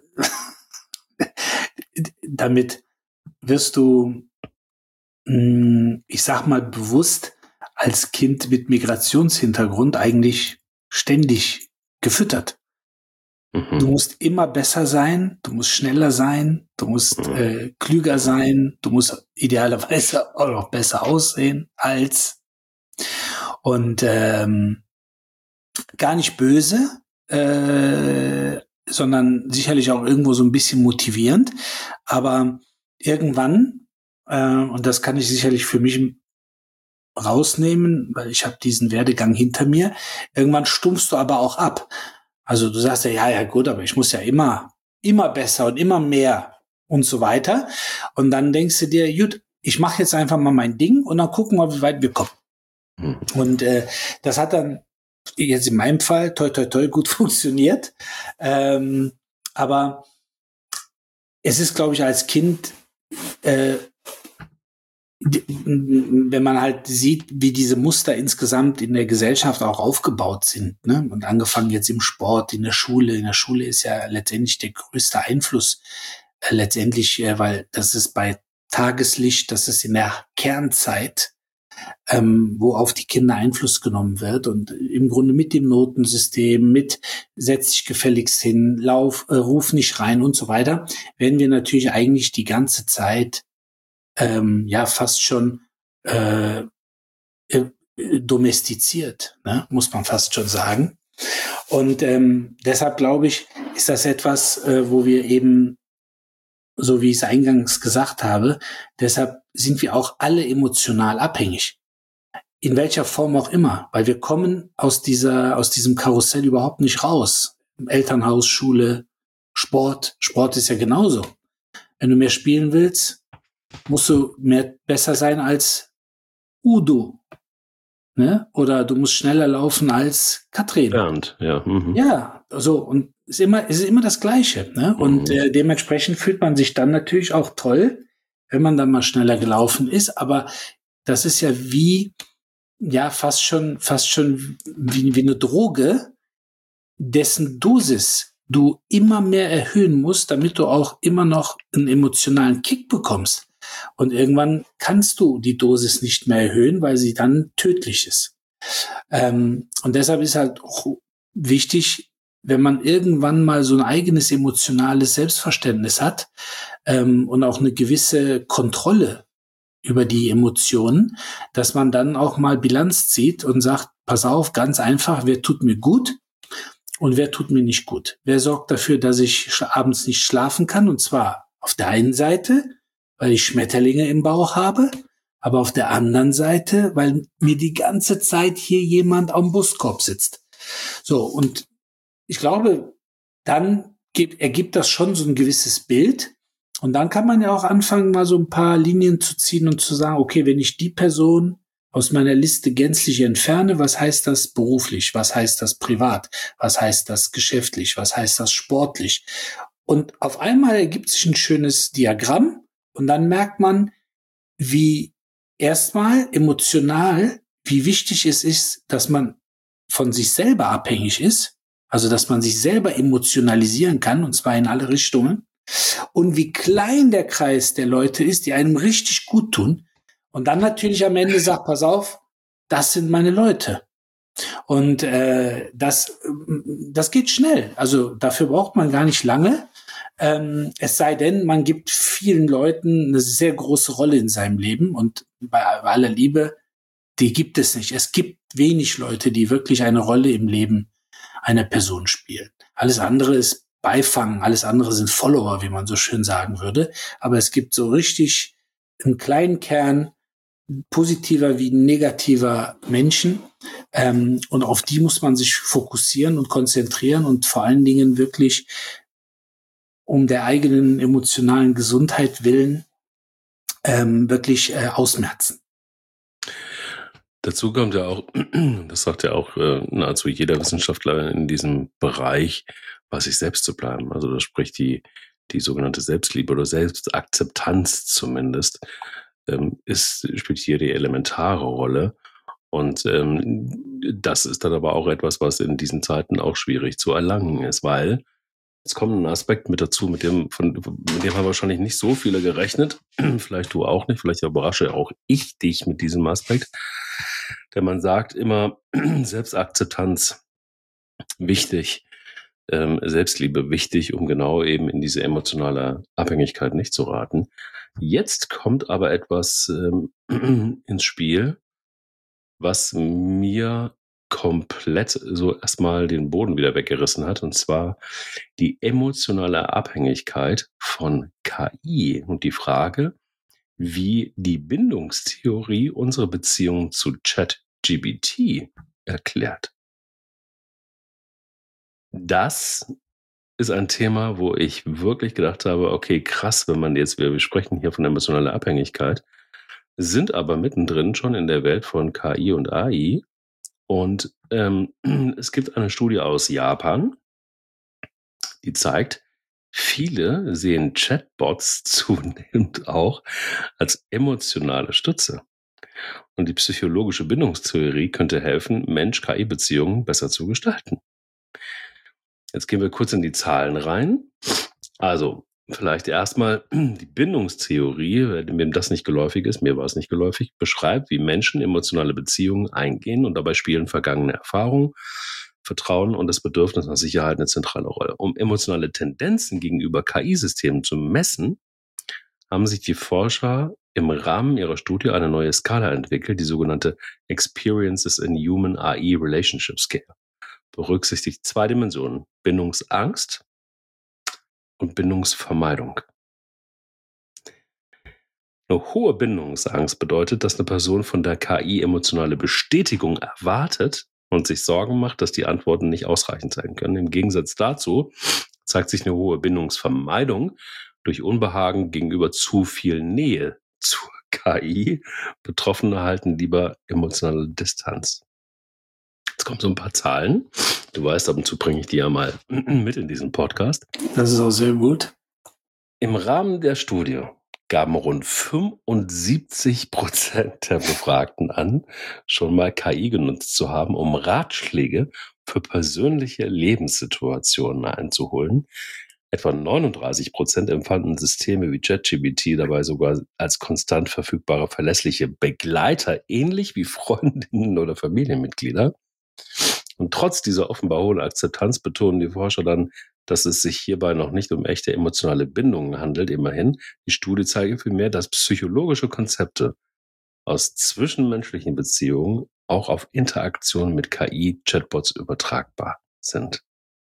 damit wirst du, ich sag mal bewusst, als Kind mit Migrationshintergrund eigentlich ständig gefüttert. Du musst immer besser sein, du musst schneller sein, du musst klüger sein, du musst idealerweise auch noch besser aussehen als. Und gar nicht böse, sondern sicherlich auch irgendwo so ein bisschen motivierend. Aber irgendwann, und das kann ich sicherlich für mich rausnehmen, weil ich habe diesen Werdegang hinter mir. Irgendwann stumpfst du aber auch ab. Also du sagst ja gut, aber ich muss ja immer besser und immer mehr und so weiter. Und dann denkst du dir, gut, ich mache jetzt einfach mal mein Ding und dann gucken wir, wie weit wir kommen. Und das hat dann jetzt in meinem Fall toi toi toi gut funktioniert. Aber es ist, glaube ich, als Kind wenn man halt sieht, wie diese Muster insgesamt in der Gesellschaft auch aufgebaut sind, ne? Und angefangen jetzt im Sport, in der Schule. In der Schule ist ja letztendlich der größte Einfluss letztendlich, weil das ist bei Tageslicht, das ist in der Kernzeit, wo auf die Kinder Einfluss genommen wird und im Grunde mit dem Notensystem, mit setz dich gefälligst hin, ruf nicht rein und so weiter, werden wir natürlich eigentlich die ganze Zeit fast schon domestiziert, ne? Muss man fast schon sagen. Und deshalb glaube ich, ist das etwas, wo wir eben, so wie ich es eingangs gesagt habe, deshalb sind wir auch alle emotional abhängig. In welcher Form auch immer, weil wir kommen aus diesem Karussell überhaupt nicht raus. Elternhaus, Schule, Sport ist ja genauso. Wenn du mehr spielen willst, musst du besser sein als Udo, ne? Oder du musst schneller laufen als Katrin. Bernd, ja. Mhm. Ja, so, und es ist immer das Gleiche, ne? Und dementsprechend fühlt man sich dann natürlich auch toll, wenn man dann mal schneller gelaufen ist, aber das ist ja fast schon wie eine Droge, dessen Dosis du immer mehr erhöhen musst, damit du auch immer noch einen emotionalen Kick bekommst. Und irgendwann kannst du die Dosis nicht mehr erhöhen, weil sie dann tödlich ist. Und deshalb ist halt auch wichtig, wenn man irgendwann mal so ein eigenes emotionales Selbstverständnis hat und auch eine gewisse Kontrolle über die Emotionen, dass man dann auch mal Bilanz zieht und sagt, pass auf, ganz einfach, wer tut mir gut und wer tut mir nicht gut? Wer sorgt dafür, dass ich abends nicht schlafen kann? Und zwar auf der einen Seite, weil ich Schmetterlinge im Bauch habe, aber auf der anderen Seite, weil mir die ganze Zeit hier jemand am Buskorb sitzt. So, und ich glaube, dann ergibt das schon so ein gewisses Bild. Und dann kann man ja auch anfangen, mal so ein paar Linien zu ziehen und zu sagen, okay, wenn ich die Person aus meiner Liste gänzlich entferne, was heißt das beruflich? Was heißt das privat? Was heißt das geschäftlich? Was heißt das sportlich? Und auf einmal ergibt sich ein schönes Diagramm und dann merkt man, wie erstmal emotional, wie wichtig es ist, dass man von sich selber abhängig ist, also dass man sich selber emotionalisieren kann, und zwar in alle Richtungen, und wie klein der Kreis der Leute ist, die einem richtig gut tun, und dann natürlich am Ende sagt, pass auf, das sind meine Leute. Und das geht schnell. Also dafür braucht man gar nicht lange. Es sei denn, man gibt vielen Leuten eine sehr große Rolle in seinem Leben. Und bei aller Liebe, die gibt es nicht. Es gibt wenig Leute, die wirklich eine Rolle im Leben einer Person spielen. Alles andere ist Beifang, alles andere sind Follower, wie man so schön sagen würde. Aber es gibt so richtig einen kleinen Kern positiver wie negativer Menschen. Und auf die muss man sich fokussieren und konzentrieren und vor allen Dingen wirklich um der eigenen emotionalen Gesundheit willen wirklich ausmerzen. Dazu kommt ja auch, das sagt ja auch nahezu jeder Wissenschaftler in diesem Bereich, bei sich selbst zu bleiben. Also das spricht die sogenannte Selbstliebe oder Selbstakzeptanz zumindest, spielt hier die elementare Rolle. Und das ist dann aber auch etwas, was in diesen Zeiten auch schwierig zu erlangen ist, weil es kommt ein Aspekt mit dazu, mit dem haben wahrscheinlich nicht so viele gerechnet. Vielleicht du auch nicht, vielleicht überrasche auch ich dich mit diesem Aspekt. Denn man sagt immer, Selbstakzeptanz wichtig, Selbstliebe wichtig, um genau eben in diese emotionale Abhängigkeit nicht zu raten. Jetzt kommt aber etwas ins Spiel, was mir komplett so erstmal den Boden wieder weggerissen hat, und zwar die emotionale Abhängigkeit von KI und die Frage, wie die Bindungstheorie unsere Beziehung zu ChatGPT erklärt. Das ist ein Thema, wo ich wirklich gedacht habe, okay, krass, wir sprechen hier von emotionaler Abhängigkeit, sind aber mittendrin schon in der Welt von KI und AI. Und es gibt eine Studie aus Japan, die zeigt, viele sehen Chatbots zunehmend auch als emotionale Stütze. Und die psychologische Bindungstheorie könnte helfen, Mensch-KI-Beziehungen besser zu gestalten. Jetzt gehen wir kurz in die Zahlen rein. Also vielleicht erstmal die Bindungstheorie, wem das nicht geläufig ist, mir war es nicht geläufig, beschreibt, wie Menschen emotionale Beziehungen eingehen und dabei spielen vergangene Erfahrungen, Vertrauen und das Bedürfnis nach Sicherheit eine zentrale Rolle. Um emotionale Tendenzen gegenüber KI-Systemen zu messen, haben sich die Forscher im Rahmen ihrer Studie eine neue Skala entwickelt, die sogenannte Experiences in Human AI Relationship Scale. Berücksichtigt 2 Dimensionen: Bindungsangst und Bindungsvermeidung. Eine hohe Bindungsangst bedeutet, dass eine Person von der KI emotionale Bestätigung erwartet und sich Sorgen macht, dass die Antworten nicht ausreichend sein können. Im Gegensatz dazu zeigt sich eine hohe Bindungsvermeidung durch Unbehagen gegenüber zu viel Nähe zur KI. Betroffene halten lieber emotionale Distanz. Jetzt kommen so ein paar Zahlen. Du weißt, ab und zu bringe ich die ja mal mit in diesen Podcast. Das ist auch sehr gut. Im Rahmen der Studie gaben rund 75% der Befragten an, schon mal KI genutzt zu haben, um Ratschläge für persönliche Lebenssituationen einzuholen. Etwa 39% empfanden Systeme wie ChatGPT dabei sogar als konstant verfügbare, verlässliche Begleiter, ähnlich wie Freundinnen oder Familienmitglieder. Und trotz dieser offenbar hohen Akzeptanz betonen die Forscher dann, dass es sich hierbei noch nicht um echte emotionale Bindungen handelt. Immerhin, die Studie zeigt vielmehr, dass psychologische Konzepte aus zwischenmenschlichen Beziehungen auch auf Interaktionen mit KI-Chatbots übertragbar sind.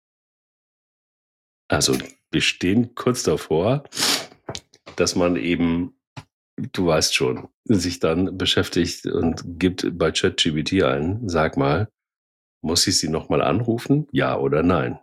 Also wir stehen kurz davor, dass man eben, du weißt schon, sich dann beschäftigt und gibt bei ChatGPT ein, sag mal, muss ich sie nochmal anrufen? Ja oder nein?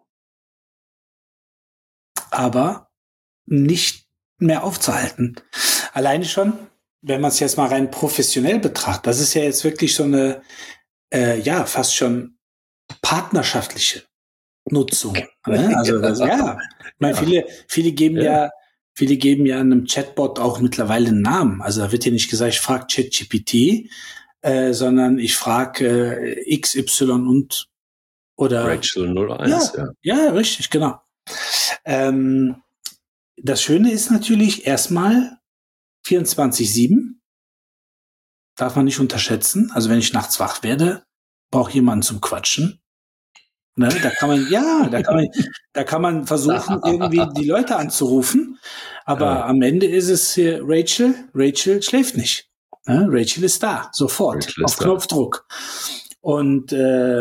Aber nicht mehr aufzuhalten. Alleine schon, wenn man es jetzt mal rein professionell betrachtet, das ist ja jetzt wirklich so eine, fast schon partnerschaftliche Nutzung. Ne? Also ich meine, viele geben ja einem Chatbot auch mittlerweile einen Namen. Also da wird ja nicht gesagt, ich frage ChatGPT, sondern ich frage XY und oder Rachel 01, ja, richtig, genau. Das Schöne ist natürlich erstmal 24/7. Darf man nicht unterschätzen. Also wenn ich nachts wach werde, brauche ich jemanden zum Quatschen. Ne? Da kann man versuchen, irgendwie die Leute anzurufen. Aber am Ende ist es hier Rachel. Rachel schläft nicht. Ne? Rachel ist da, sofort, auf Knopfdruck. Und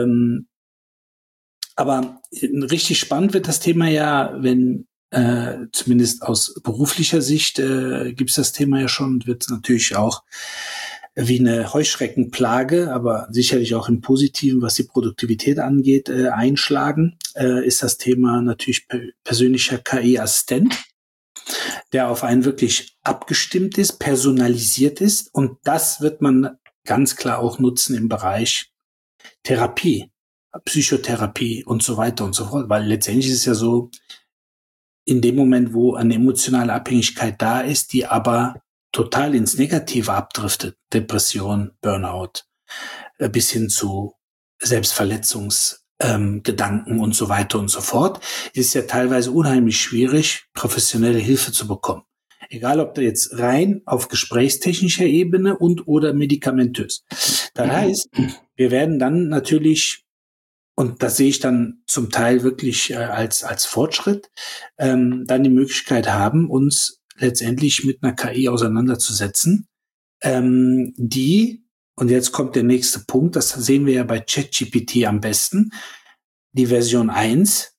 aber richtig spannend wird das Thema ja, wenn zumindest aus beruflicher Sicht gibt es das Thema ja schon, wird es natürlich auch wie eine Heuschreckenplage, aber sicherlich auch im Positiven, was die Produktivität angeht, einschlagen, ist das Thema natürlich persönlicher KI-Assistent, der auf einen wirklich abgestimmt ist, personalisiert ist, und das wird man ganz klar auch nutzen im Bereich Therapie, Psychotherapie und so weiter und so fort, weil letztendlich ist es ja so, in dem Moment, wo eine emotionale Abhängigkeit da ist, die aber total ins Negative abdriftet, Depression, Burnout, bis hin zu Selbstverletzungsgedanken und so weiter und so fort, ist ja teilweise unheimlich schwierig, professionelle Hilfe zu bekommen. Egal, ob da jetzt rein auf gesprächstechnischer Ebene und oder medikamentös. Das heißt, wir werden dann natürlich, und das sehe ich dann zum Teil wirklich als Fortschritt, dann die Möglichkeit haben, uns letztendlich mit einer KI auseinanderzusetzen, die, und jetzt kommt der nächste Punkt, das sehen wir ja bei ChatGPT am besten, die Version 1,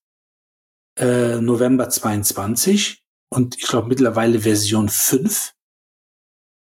November 22, und ich glaube mittlerweile Version 5,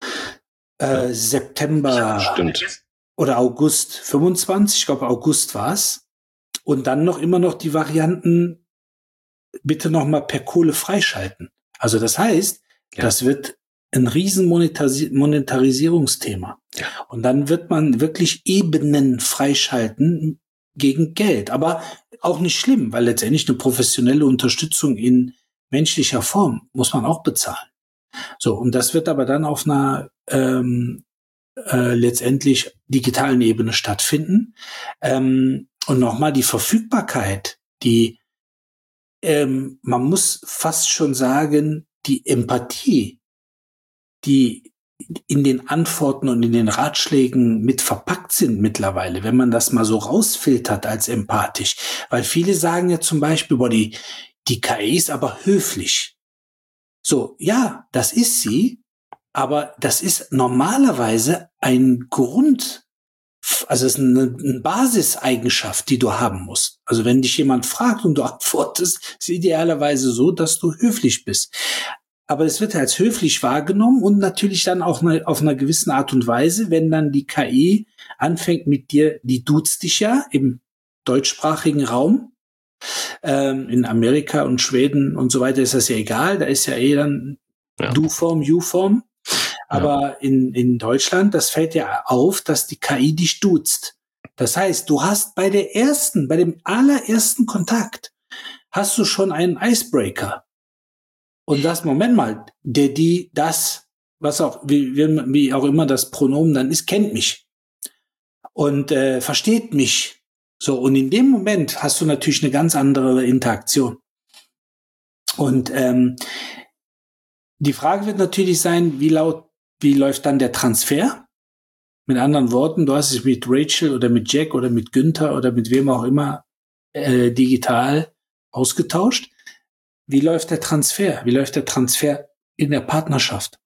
September Stimmt. oder August 25, ich glaube August war es. Und dann immer noch die Varianten, bitte noch mal per Kohle freischalten. Also das heißt, das wird ein riesen Monetarisierungsthema. Ja. Und dann wird man wirklich Ebenen freischalten gegen Geld. Aber auch nicht schlimm, weil letztendlich eine professionelle Unterstützung in menschlicher Form muss man auch bezahlen. So, und das wird aber dann auf einer letztendlich digitalen Ebene stattfinden. Und nochmal die Verfügbarkeit, man muss fast schon sagen, die Empathie, die in den Antworten und in den Ratschlägen mit verpackt sind mittlerweile, wenn man das mal so rausfiltert als empathisch. Weil viele sagen ja zum Beispiel, die KI ist aber höflich. So, ja, das ist sie, aber das ist normalerweise ein Grund, also es ist eine Basiseigenschaft, die du haben musst. Also wenn dich jemand fragt und du antwortest, ist idealerweise so, dass du höflich bist. Aber es wird als höflich wahrgenommen und natürlich dann auch auf einer gewissen Art und Weise, wenn dann die KI anfängt mit dir, die duzt dich ja im deutschsprachigen Raum. In Amerika und Schweden und so weiter ist das ja egal, da ist ja dann Du-Form, You-Form. Aber in Deutschland, das fällt ja auf, dass die KI dich duzt. Das heißt, du hast bei dem allerersten Kontakt, hast du schon einen Icebreaker. Und das, Moment mal, was auch, wie auch immer das Pronomen dann ist, kennt mich. Und versteht mich. So, und in dem Moment hast du natürlich eine ganz andere Interaktion. Und die Frage wird natürlich sein, wie läuft dann der Transfer? Mit anderen Worten, du hast dich mit Rachel oder mit Jack oder mit Günther oder mit wem auch immer digital ausgetauscht. Wie läuft der Transfer? Wie läuft der Transfer in der Partnerschaft?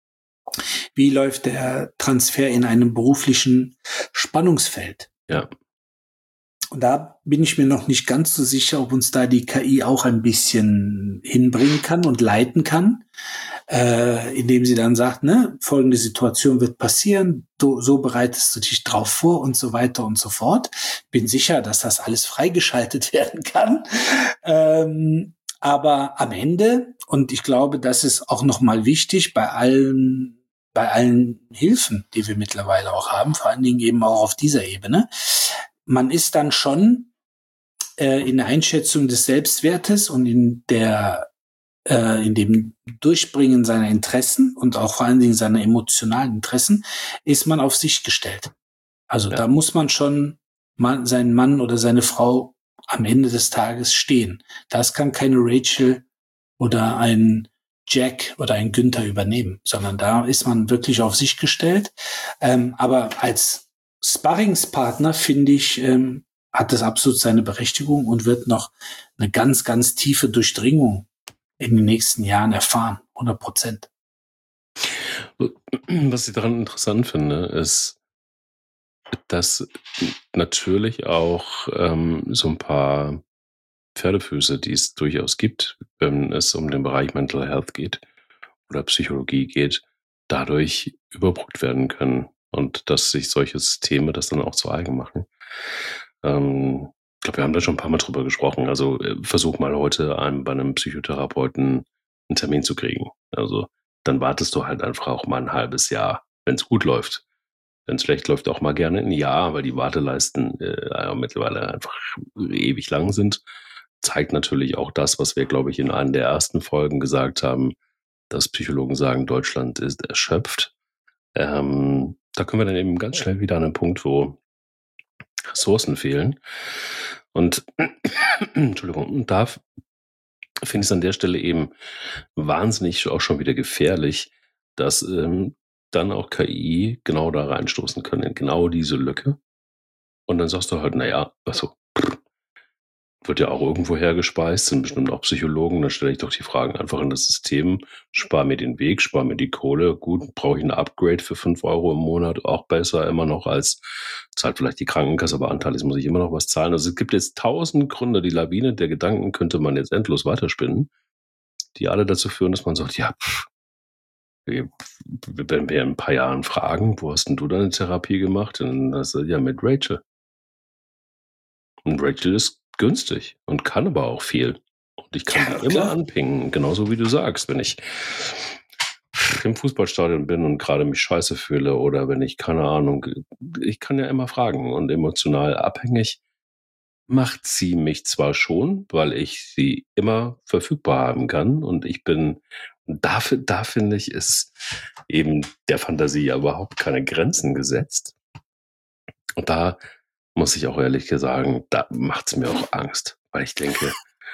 Wie läuft der Transfer in einem beruflichen Spannungsfeld? Ja. Und da bin ich mir noch nicht ganz so sicher, ob uns da die KI auch ein bisschen hinbringen kann und leiten kann, indem sie dann sagt, folgende Situation wird passieren, so bereitest du dich drauf vor und so weiter und so fort. Bin sicher, dass das alles freigeschaltet werden kann. Aber am Ende, und ich glaube, das ist auch nochmal wichtig bei allen Hilfen, die wir mittlerweile auch haben, vor allen Dingen eben auch auf dieser Ebene, man ist dann schon in der Einschätzung des Selbstwertes und in dem Durchbringen seiner Interessen und auch vor allen Dingen seiner emotionalen Interessen, ist man auf sich gestellt. Also da muss man schon seinen Mann oder seine Frau am Ende des Tages stehen. Das kann keine Rachel oder ein Jack oder ein Günther übernehmen, sondern da ist man wirklich auf sich gestellt. Aber als Sparringspartner, finde ich, hat das absolut seine Berechtigung und wird noch eine ganz, ganz tiefe Durchdringung in den nächsten Jahren erfahren, 100%. Was ich daran interessant finde, ist, dass natürlich auch so ein paar Pferdefüße, die es durchaus gibt, wenn es um den Bereich Mental Health geht oder Psychologie geht, dadurch überbrückt werden können und dass sich solche Systeme das dann auch zu eigen machen. Ich glaube, wir haben da schon ein paar Mal drüber gesprochen. Also versuch mal heute bei einem Psychotherapeuten einen Termin zu kriegen. Also dann wartest du halt einfach auch mal ein halbes Jahr, wenn es gut läuft. Wenn es schlecht läuft, auch mal gerne ein Jahr, weil die Warteleisten mittlerweile einfach ewig lang sind. Zeigt natürlich auch das, was wir, glaube ich, in einer der ersten Folgen gesagt haben, dass Psychologen sagen, Deutschland ist erschöpft. Da können wir dann eben ganz schnell wieder an einen Punkt, wo Ressourcen fehlen. Und Entschuldigung, und da finde ich es an der Stelle eben wahnsinnig auch schon wieder gefährlich, dass dann auch KI genau da reinstoßen können, in genau diese Lücke. Und dann sagst du halt, wird ja auch irgendwo hergespeist, sind bestimmt auch Psychologen, dann stelle ich doch die Fragen einfach in das System, spare mir den Weg, spare mir die Kohle, gut, brauche ich ein Upgrade für 5 Euro im Monat, auch besser immer noch als, zahlt vielleicht die Krankenkasse, aber anteilig muss ich immer noch was zahlen. Also es gibt jetzt 1000 Gründe, die Lawine der Gedanken könnte man jetzt endlos weiterspinnen, die alle dazu führen, dass man sagt, wenn wir in ein paar Jahren fragen, wo hast denn du deine Therapie gemacht? Dann hast du ja mit Rachel. Und Rachel ist günstig und kann aber auch viel. Und ich kann die immer anpingen, genauso wie du sagst, wenn ich im Fußballstadion bin und gerade mich scheiße fühle oder wenn ich, keine Ahnung, ich kann ja immer fragen und emotional abhängig macht sie mich zwar schon, weil ich sie immer verfügbar haben kann und ich bin, da finde ich, ist eben der Fantasie ja überhaupt keine Grenzen gesetzt. Und da muss ich auch ehrlich sagen, da macht es mir auch Angst, weil ich denke,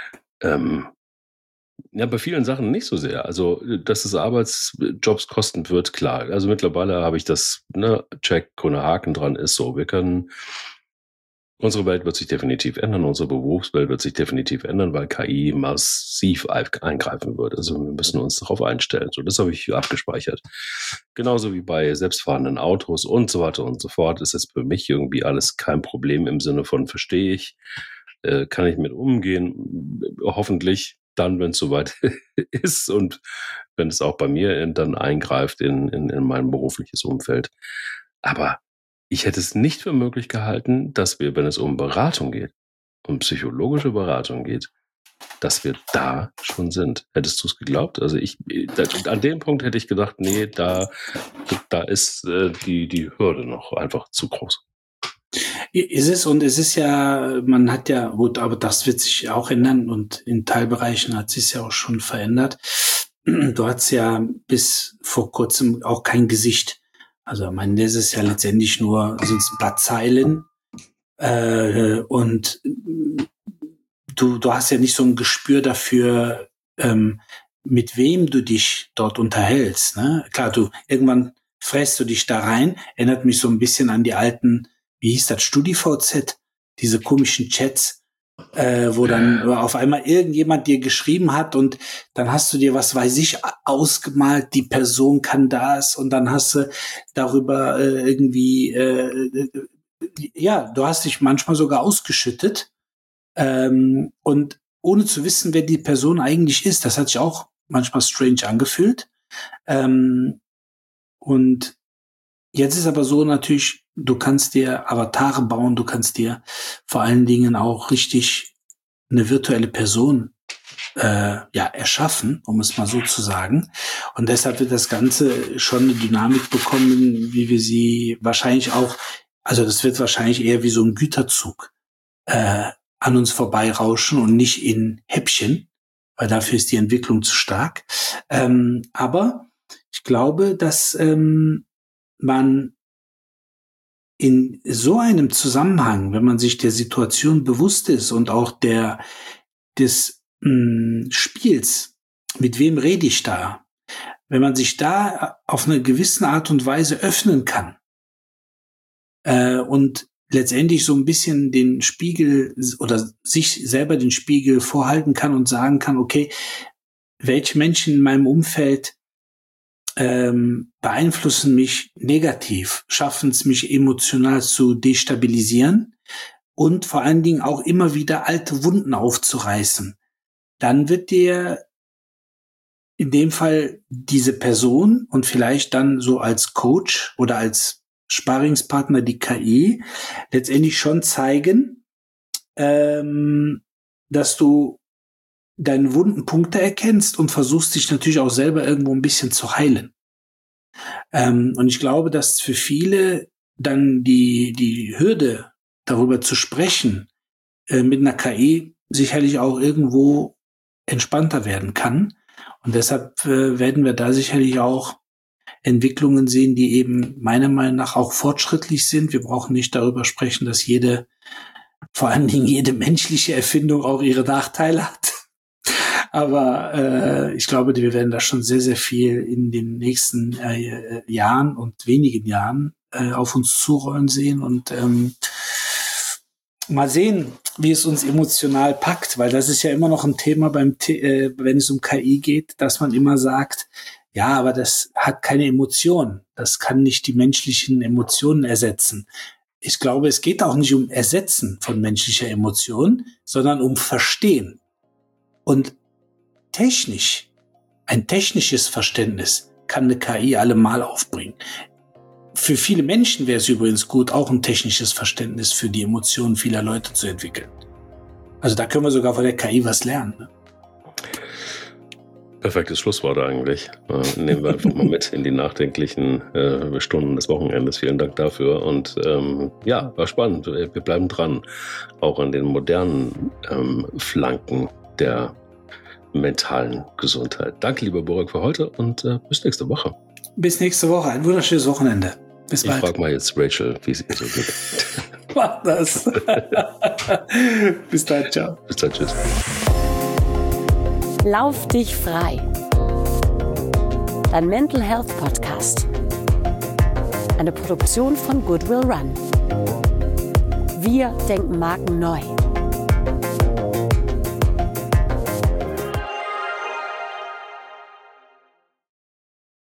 ja, bei vielen Sachen nicht so sehr. Also, dass es Arbeitsjobs kosten wird, klar. Also mittlerweile habe ich das, Check, ohne Haken dran ist so. Unsere Welt wird sich definitiv ändern, unsere Berufswelt wird sich definitiv ändern, weil KI massiv eingreifen wird. Also wir müssen uns darauf einstellen. So, das habe ich abgespeichert. Genauso wie bei selbstfahrenden Autos und so weiter und so fort ist es für mich irgendwie alles kein Problem im Sinne von verstehe ich, kann ich mit umgehen, hoffentlich dann, wenn es soweit ist und wenn es auch bei mir dann eingreift in mein berufliches Umfeld. Aber ich hätte es nicht für möglich gehalten, dass wir, wenn es um Beratung geht, um psychologische Beratung geht, dass wir da schon sind. Hättest du es geglaubt? Also an dem Punkt hätte ich gedacht, nee, da ist die Hürde noch einfach zu groß. Ist es, und es ist ja, man hat ja, gut, aber das wird sich auch ändern und in Teilbereichen hat sich ja auch schon verändert. Du hattest ja bis vor kurzem auch kein Gesicht. Also, ich meine, das ist ja letztendlich nur, sind es ein paar Zeilen, und du hast ja nicht so ein Gespür dafür, mit wem du dich dort unterhältst, ne? Klar, irgendwann fräst du dich da rein, erinnert mich so ein bisschen an die alten, wie hieß das, StudiVZ, diese komischen Chats, wo dann auf einmal irgendjemand dir geschrieben hat und dann hast du dir, was weiß ich, ausgemalt, die Person kann das und dann hast du darüber ja, du hast dich manchmal sogar ausgeschüttet, und ohne zu wissen, wer die Person eigentlich ist. Das hat sich auch manchmal strange angefühlt. Und jetzt ist aber so natürlich, du kannst dir Avatare bauen, du kannst dir vor allen Dingen auch richtig eine virtuelle Person erschaffen, um es mal so zu sagen. Und deshalb wird das Ganze schon eine Dynamik bekommen, wie wir sie wahrscheinlich auch, also das wird wahrscheinlich eher wie so ein Güterzug an uns vorbeirauschen und nicht in Häppchen, weil dafür ist die Entwicklung zu stark. Aber ich glaube, dass man in so einem Zusammenhang, wenn man sich der Situation bewusst ist und auch des Spiels, mit wem rede ich da, wenn man sich da auf eine gewisse Art und Weise öffnen kann und letztendlich so ein bisschen den Spiegel oder sich selber den Spiegel vorhalten kann und sagen kann, okay, welche Menschen in meinem Umfeld beeinflussen mich negativ, schaffen es mich emotional zu destabilisieren und vor allen Dingen auch immer wieder alte Wunden aufzureißen, dann wird dir in dem Fall diese Person und vielleicht dann so als Coach oder als Sparringspartner die KI letztendlich schon zeigen, dass du deine wunden Punkte erkennst und versuchst dich natürlich auch selber irgendwo ein bisschen zu heilen. Und ich glaube, dass für viele dann die Hürde, darüber zu sprechen, mit einer KI sicherlich auch irgendwo entspannter werden kann. Und deshalb werden wir da sicherlich auch Entwicklungen sehen, die eben meiner Meinung nach auch fortschrittlich sind. Wir brauchen nicht darüber sprechen, dass vor allen Dingen jede menschliche Erfindung auch ihre Nachteile hat. Aber ich glaube, wir werden da schon sehr, sehr viel in den nächsten Jahren und wenigen Jahren auf uns zurollen sehen und mal sehen, wie es uns emotional packt, weil das ist ja immer noch ein Thema wenn es um KI geht, dass man immer sagt, ja, aber das hat keine Emotionen. Das kann nicht die menschlichen Emotionen ersetzen. Ich glaube, es geht auch nicht um Ersetzen von menschlicher Emotion, sondern um Verstehen. Und ein technisches Verständnis kann eine KI allemal aufbringen. Für viele Menschen wäre es übrigens gut, auch ein technisches Verständnis für die Emotionen vieler Leute zu entwickeln. Also da können wir sogar von der KI was lernen. Ne? Perfektes Schlusswort eigentlich. Nehmen wir einfach mal mit in die nachdenklichen Stunden des Wochenendes. Vielen Dank dafür. Und war spannend. Wir bleiben dran. Auch an den modernen Flanken der mentalen Gesundheit. Danke, lieber Burak, für heute und bis nächste Woche. Bis nächste Woche. Ein wunderschönes Wochenende. Bis bald. Ich frage mal jetzt Rachel, wie es ihr so geht. Mach das. Bis dann, ciao. Bis dann, tschüss. Lauf dich frei. Dein Mental Health Podcast. Eine Produktion von Goodwill Run. Wir denken Marken neu.